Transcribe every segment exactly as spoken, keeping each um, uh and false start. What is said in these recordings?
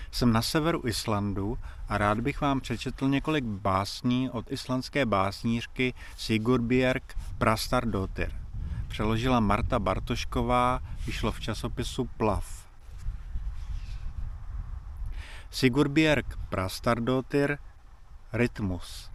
Jsem na severu Islandu a rád bych vám přečetl několik básní od islandské básnířky Sigurbjörg Brastardóttir. Přeložila Marta Bartošková, vyšlo v časopisu Plav. Sigurbjörg Brastardóttir, Rytmus.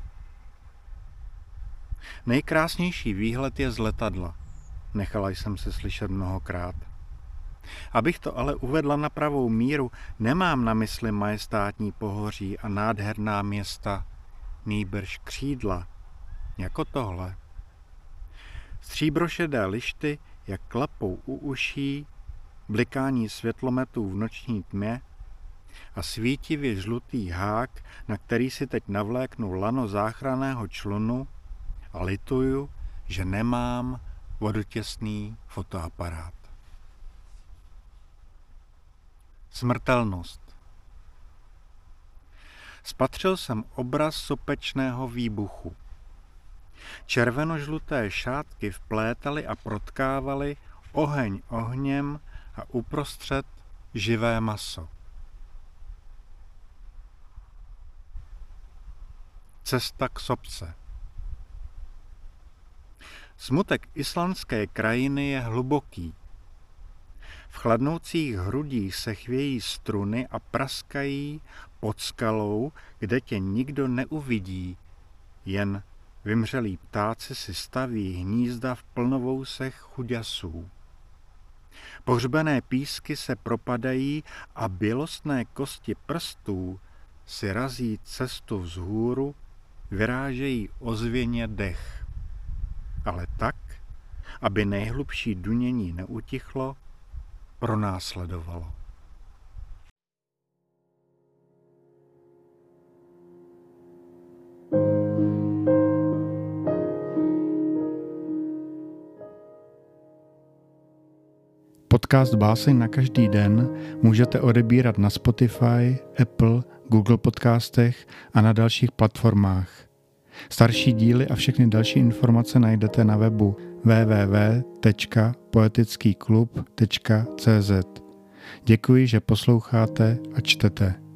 Nejkrásnější výhled je z letadla. Nechala jsem se slyšet mnohokrát. Abych to ale uvedla na pravou míru, nemám na mysli majestátní pohoří a nádherná města, nýbrž křídla, jako tohle. Stříbrošedé lišty, jak klapou u uší, blikání světlometů v noční tmě a svítivě žlutý hák, na který si teď navléknu lano záchranného člunu a lituju, že nemám vodotěsný fotoaparát. Smrtelnost. Spatřil jsem obraz sopečného výbuchu. Červenožluté šátky vplétaly a protkávaly oheň ohněm a uprostřed živé maso. Cesta k sopce. Smutek islandské krajiny je hluboký. V chladnoucích hrudích se chvějí struny a praskají pod skalou, kde tě nikdo neuvidí, jen vymřelí ptáci si staví hnízda v plnovousech chuďasů. Pohřbené písky se propadají a bělostné kosti prstů si razí cestu vzhůru, vyrážejí ozvěně dech. Ale tak, aby nejhlubší dunění neutichlo, pronásledovalo. Podcast Báseň na každý den můžete odebírat na Spotify, Apple, Google podcastech a na dalších platformách. Starší díly a všechny další informace najdete na webu w w w tečka poetický klub tečka c z. Děkuji, že posloucháte a čtete.